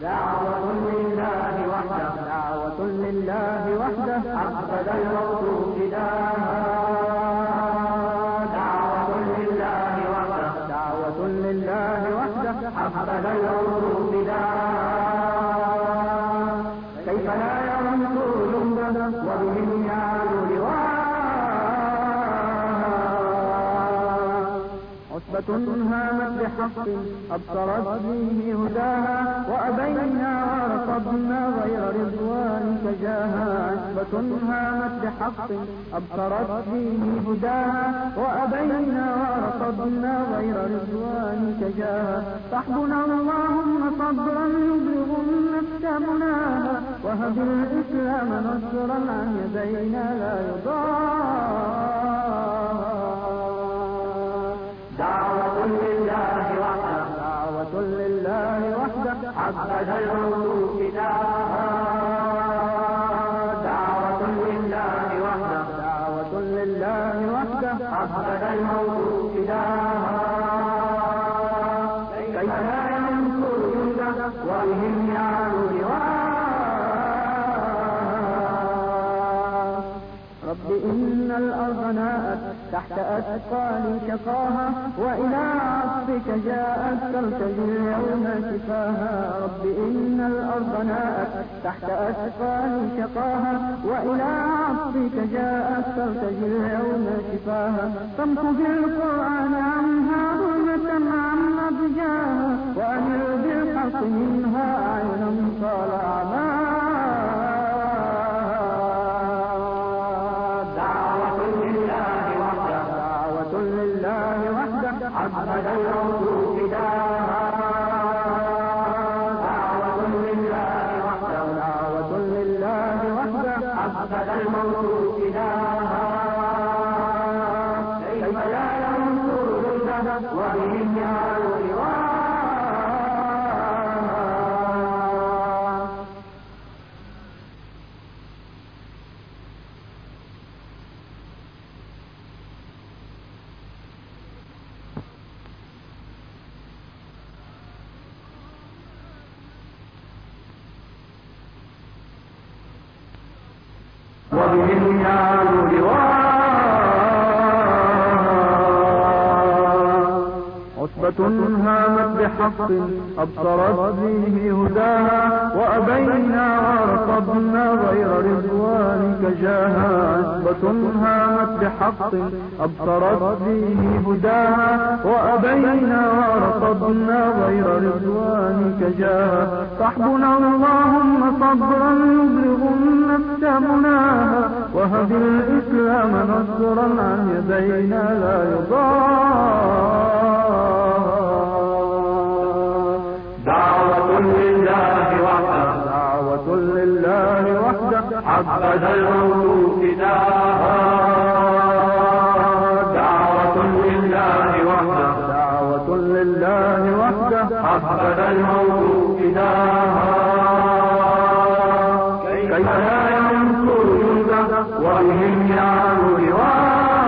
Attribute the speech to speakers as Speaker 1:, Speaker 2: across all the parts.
Speaker 1: دعوة لله وحده،
Speaker 2: دعوة لله وحده،
Speaker 1: عبد الموت فداها. دعوة لله وحده،
Speaker 2: دعوة لله وحده،
Speaker 1: عبد الموت فداها. كيف لا ينصر جندا وبهم يعلو لواء.
Speaker 2: عصبة هامت بحق أبصرت فيه هداها، وأبينا ورصدنا غير رضوانك جاها. عصبة هامت بحق أبصرت فيه هداها، وأبينا ورصدنا غير رضوانك جاها. صحبنا اللهم صبرا يبلغ النفس مناها، وهب الإسلام نصرا عن يدينا لا يضاع.
Speaker 1: دعوة لله وحده،
Speaker 2: دعوة لله وحده،
Speaker 1: عبد الموت فداها. دعوة لله وحده،
Speaker 2: دعوة لله وحده،
Speaker 1: عبد الموت فداها. كيف لا ينصر جندا وبهم يعلو لواء.
Speaker 2: رب إن الأرض ناءت تحت أثقال شقاها، وإلى عطفك جاءت ترتجي اليوم شفاها. رب إن الأرض ناءت تحت أثقال شقاها، وإلى عطفك جاءت ترتجي اليوم شفاها. فامكث في القرآن عنها ظلمة عم بجاها، وأمر بالحق منها أعينا طال أعماها.
Speaker 1: عبد الموت فداها. دعوة لله وحده،
Speaker 2: دعوة لله وحده،
Speaker 1: عبد الموت فداها. كيف لا ينصر جندا وبهم يعلو لواء. وبهم يعلو لواء.
Speaker 2: عصبة هامت بحق أبصرت فيه هداها، وأبينا ورصدنا غير رضوانك جاها. عصبة هامت بحق أبصرت فيه هداها، وأبينا ورصدنا غير رضوانك جاها. صحبنا اللهم صبرا يبلغ النفس مناها، وهب الإسلام نصرا عن يدينا لا يضاع.
Speaker 1: دعوة لله وحده،
Speaker 2: دعوة لله وحده،
Speaker 1: عبد الموت فداها. دعوة لله وحده،
Speaker 2: دعوة لله وحده،
Speaker 1: عبد الموت فداها. كيف لا ينصر جندا وبهم يعلو لواء.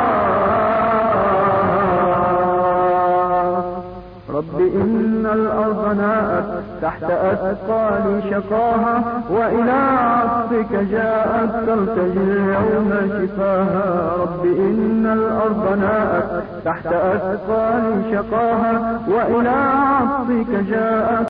Speaker 2: رب إن الأرض ناءت تحت أثقال شقاها، وإلى عطفك جاءت ترتجي اليوم شفاها. رب إن الأرض ناءت تحت أثقال شقاها، وإلى عطفك جاءت